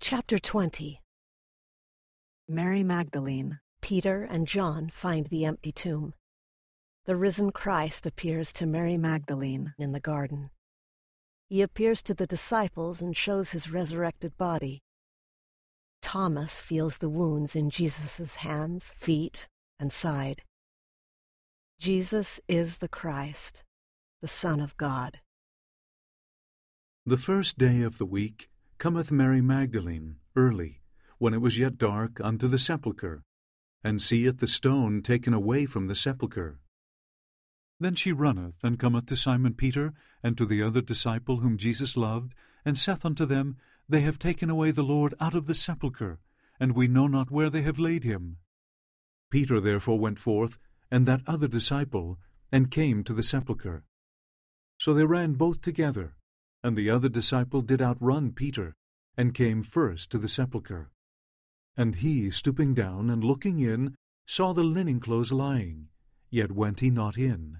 Chapter 20. Mary Magdalene. Peter and John find the empty tomb. The risen Christ appears to Mary Magdalene in the garden. He appears to the disciples and shows his resurrected body. Thomas feels the wounds in Jesus' hands, feet, and side. Jesus is the Christ, the Son of God. The first day of the week cometh Mary Magdalene early, when it was yet dark, unto the sepulchre, and seeth the stone taken away from the sepulchre. Then she runneth, and cometh to Simon Peter, and to the other disciple whom Jesus loved, and saith unto them, They have taken away the Lord out of the sepulchre, and we know not where they have laid him. Peter therefore went forth, and that other disciple, and came to the sepulchre. So they ran both together, and the other disciple did outrun Peter, and came first to the sepulchre. And he, stooping down and looking in, saw the linen clothes lying, yet went he not in.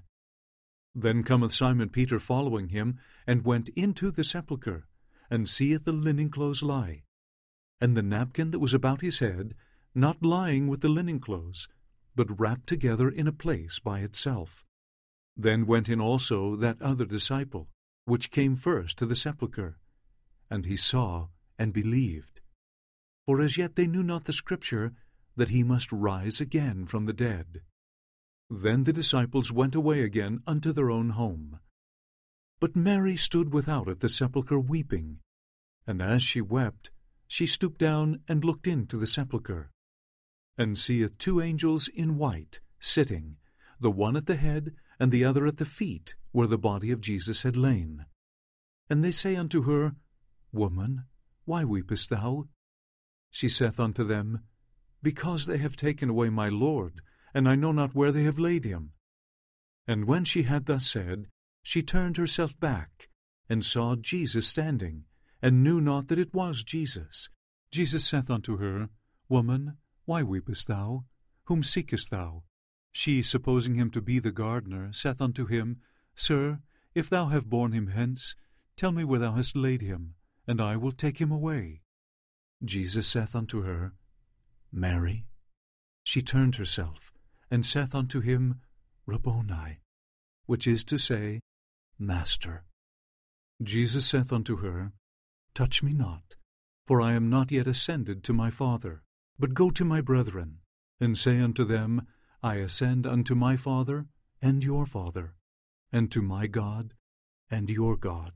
Then cometh Simon Peter following him, and went into the sepulchre, and seeth the linen clothes lie, and the napkin that was about his head, not lying with the linen clothes, but wrapped together in a place by itself. Then went in also that other disciple, which came first to the sepulchre, and he saw and believed. For as yet they knew not the Scripture, that he must rise again from the dead. Then the disciples went away again unto their own home. But Mary stood without at the sepulchre weeping, and as she wept, she stooped down and looked into the sepulchre, and seeth two angels in white sitting, the one at the head, and the other at the feet, where the body of Jesus had lain. And they say unto her, Woman, why weepest thou? She saith unto them, Because they have taken away my Lord, and I know not where they have laid him. And when she had thus said, she turned herself back, and saw Jesus standing, and knew not that it was Jesus. Jesus saith unto her, Woman, why weepest thou? Whom seekest thou? She, supposing him to be the gardener, saith unto him, Sir, if thou have borne him hence, tell me where thou hast laid him, and I will take him away. Jesus saith unto her, Mary. She turned herself, and saith unto him, Rabboni, which is to say, Master. Jesus saith unto her, Touch me not, for I am not yet ascended to my Father, but go to my brethren, and say unto them, I ascend unto my Father and your Father, and to my God and your God.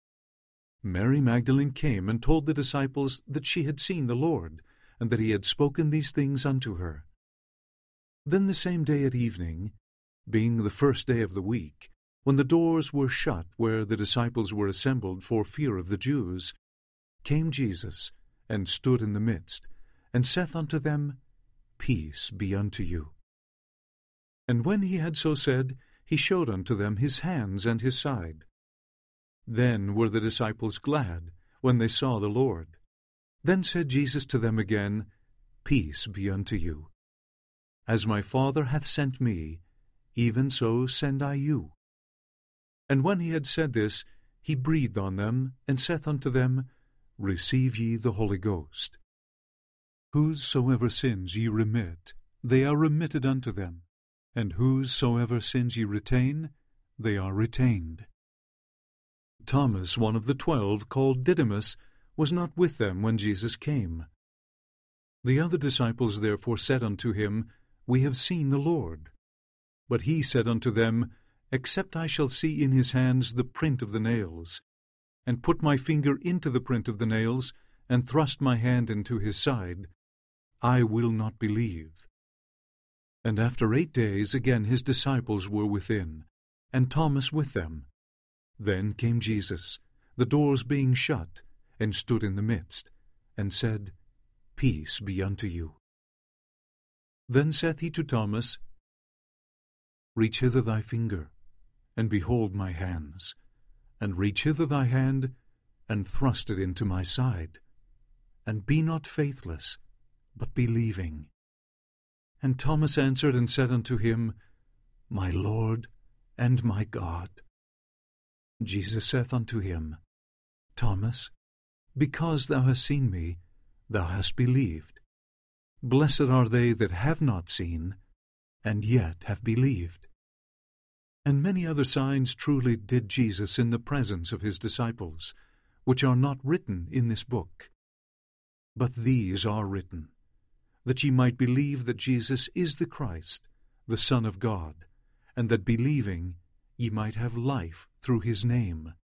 Mary Magdalene came and told the disciples that she had seen the Lord, and that he had spoken these things unto her. Then the same day at evening, being the first day of the week, when the doors were shut where the disciples were assembled for fear of the Jews, came Jesus, and stood in the midst, and saith unto them, Peace be unto you. And when he had so said, he showed unto them his hands and his side. Then were the disciples glad when they saw the Lord. Then said Jesus to them again, Peace be unto you. As my Father hath sent me, even so send I you. And when he had said this, he breathed on them, and saith unto them, Receive ye the Holy Ghost. Whosesoever sins ye remit, they are remitted unto them, and whosesoever sins ye retain, they are retained. Thomas, one of the 12, called Didymus, was not with them when Jesus came. The other disciples therefore said unto him, We have seen the Lord. But he said unto them, Except I shall see in his hands the print of the nails, and put my finger into the print of the nails, and thrust my hand into his side, I will not believe. And after 8 days again his disciples were within, and Thomas with them. Then came Jesus, the doors being shut, and stood in the midst, and said, Peace be unto you. Then saith he to Thomas, Reach hither thy finger, and behold my hands, and reach hither thy hand, and thrust it into my side, and be not faithless, but believing. And Thomas answered and said unto him, My Lord and my God. Jesus saith unto him, Thomas, because thou hast seen me, thou hast believed. Blessed are they that have not seen, and yet have believed. And many other signs truly did Jesus in the presence of his disciples, which are not written in this book. But these are written, that ye might believe that Jesus is the Christ, the Son of God, and that believing ye might have life through his name.